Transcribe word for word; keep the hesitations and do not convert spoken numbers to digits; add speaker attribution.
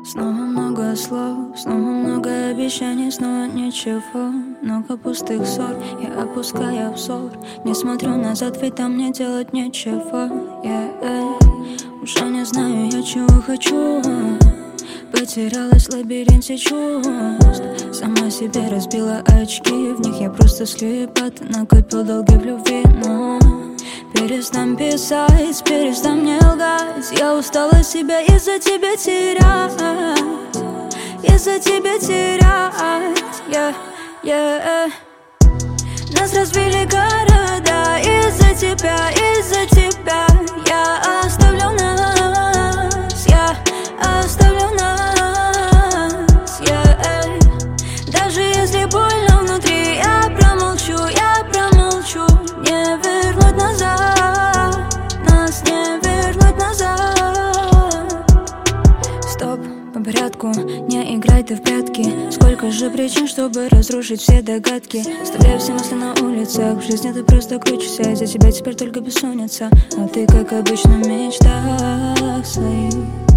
Speaker 1: Снова много слов, снова много обещаний, снова ничего. Много пустых ссор, я опускаю взор. Не смотрю назад, ведь там мне делать нечего. yeah. Уже не знаю я, чего хочу. Потерялась в лабиринте чувств. Сама себе разбила очки, в них я просто слепа. Ты накопил долги в любви, но перестань писать, перестань мне лгать. Я устала себя из-за тебя терять, из-за тебя терять, yeah, yeah. Нас разбили города из-за тебя, из-за тебя. Я оставлю нас, я оставлю нас, yeah. Даже если больно внутри, я промолчу, я промолчу. Не вернуть назад, нас не вернуть назад. Стоп, по порядку, не играй ты в прятки. Сколько же причин, чтобы разрушить все догадки. Оставляю все мысли на улицах, в жизни ты просто крутишься. Из-за тебя теперь только бессонница, а ты, как обычно, в мечтах своих.